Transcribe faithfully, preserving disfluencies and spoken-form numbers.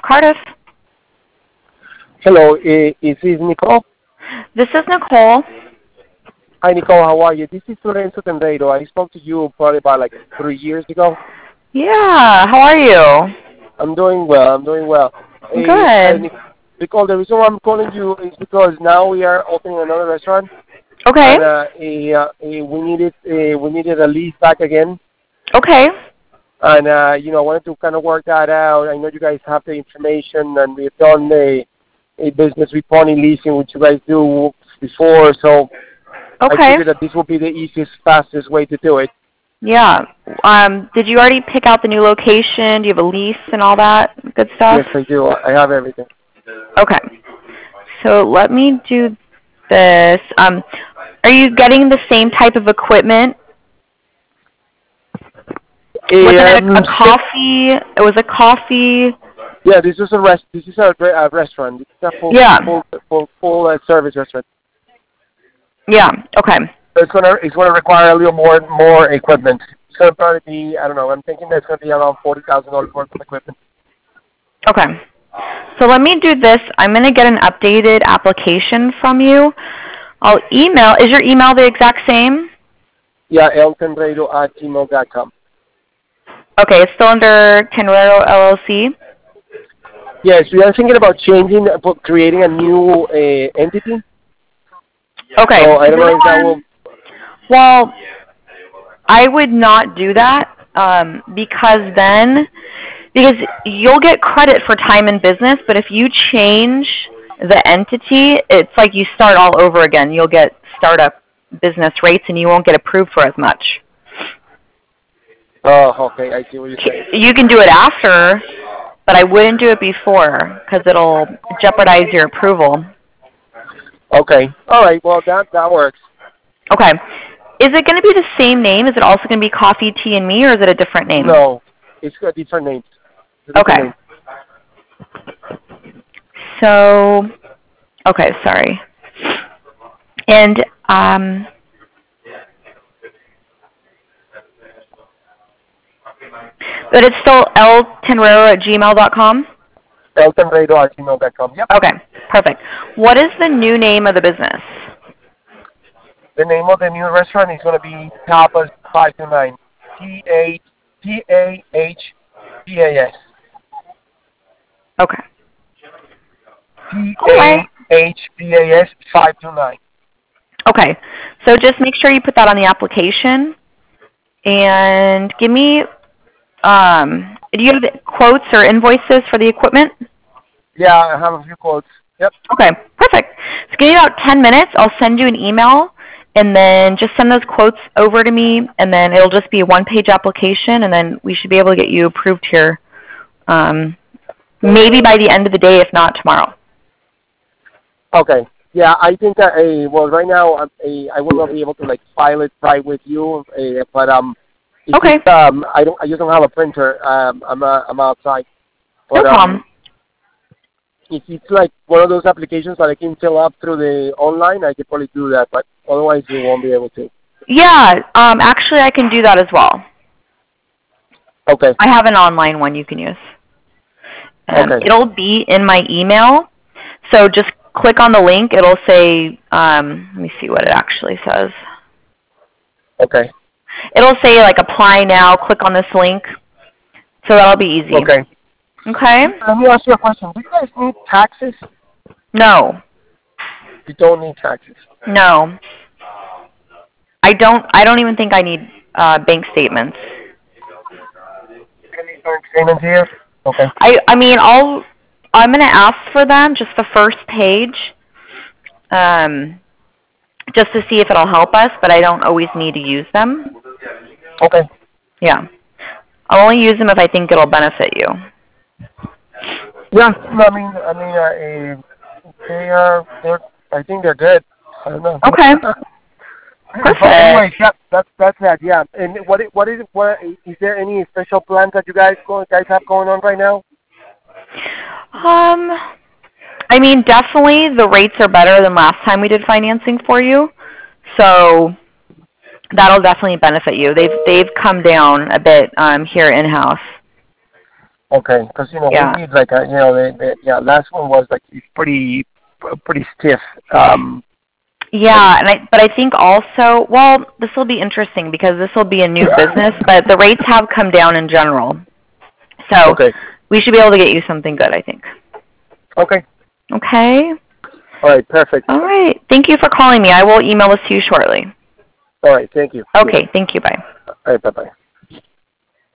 Cardiff. Hello, uh, is this Nicole? This is Nicole. Hi, Nicole. How are you? This is Lorenzo Tenreiro. I spoke to you probably about like three years ago. Yeah, how are you? I'm doing well. I'm doing well. Uh, uh, Good. Nic- Nicole, the reason why I'm calling you is because now we are opening another restaurant, Okay. and uh, uh, uh, we needed uh, we needed a lease back again. Okay. And uh, you know, I wanted to kind of work that out. I know you guys have the information, and we've done a, a business with Pony Leasing, which you guys do before. So I Okay. figured that this would be the easiest, fastest way to do it. Yeah. Um, did you already pick out the new location? Do you have a lease and all that good stuff? Yes, I do. I have everything. Okay. So let me do this. Um, are you getting the same type of equipment? Wasn't it a, Um, a coffee? It was a coffee. yeah, this is a rest. This is a, re- a restaurant. This is a full, Yeah. full, full, full uh, service restaurant. Yeah. Okay. So it's gonna, it's gonna require a little more, more equipment. It's gonna probably be, I don't know. I'm thinking that's gonna be around forty thousand dollars worth of equipment. Okay. So let me do this. I'm going to get an updated application from you. I'll email. Is your email the exact same? Yeah, eltenredo at gmail dot com. Okay, it's still under Tenrero L L C? Yes, we are thinking about changing, about creating a new uh, entity. Okay. So I don't know if that will. Well, I would not do that um, because then, because you'll get credit for time in business, but if you change the entity, it's like you start all over again. You'll get startup business rates and you won't get approved for as much. Oh, okay. I see what you're saying. You can do it after, but I wouldn't do it before because it'll jeopardize your approval. Okay. All right. Well, that that works. Okay. Is it going to be the same name? Is it also going to be Coffee, Tea, and Me, or is it a different name? No, it's got different names. It's a different Okay. name. So, okay, sorry. And, um, but it's still ltenrero at gmail dot com? eltenredo at gmail dot com. Yep. Okay, perfect. What is the new name of the business? The name of the new restaurant is going to be Tapas five two nine. T A T A H P A S. Okay. T A H P A S five two nine. Okay. So just make sure you put that on the application. And give me, um, do you have quotes or invoices for the equipment? Yeah, I have a few quotes. Yep. Okay, perfect. So give me about ten minutes. I'll send you an email, and then just send those quotes over to me, and then it'll just be a one-page application, and then we should be able to get you approved here um, maybe by the end of the day, if not tomorrow. Okay. Yeah, I think that, uh, well, right now, uh, I will not be able to, like, file it right with you, uh, but, um, it's Okay. just, um, I don't, I just don't have a printer. Um, I'm, uh, I'm outside. But, No problem. Um, if it's like one of those applications that I can fill up through the online, I could probably do that, but otherwise you won't be able to. Yeah, um, actually I can do that as well. Okay. I have an online one you can use. Um, Okay. It'll be in my email, so just click on the link. It'll say, um, let me see what it actually says. Okay. It'll say, like, apply now, click on this link, so that'll be easy. Okay. Okay? Let me ask you a question. Do you guys need taxes? No. You don't need taxes. No. I don't, I don't even think I need uh, bank statements. Any bank statements here? Okay. I, I mean, I'll, I'm going to ask for them, just the first page, um, just to see if it'll help us, but I don't always need to use them. Okay. Yeah. I'll only use them if I think it'll benefit you. Yeah. No, I mean, I mean, uh, they are. They're. I think they're good. I don't know. Okay. Perfect. But anyway, yeah, that's that's that. Yeah. And what i- what is what is there any special plans that you guys go, guys have going on right now? Um, I mean, definitely the rates are better than last time we did financing for you, so that'll definitely benefit you. They've they've come down a bit um, here in house. Okay, because you know Yeah. we need like a you know the, the yeah last one was like pretty pretty stiff. Um, Yeah, and I but I think also, well, this will be interesting because this will be a new business, but the rates have come down in general. So okay. we should be able to get you something good, I think. Okay. Okay. All right. Perfect. All right. Thank you for calling me. I will email this to you shortly. All right. Thank you. Okay. Thank you. Bye. All right. Bye bye.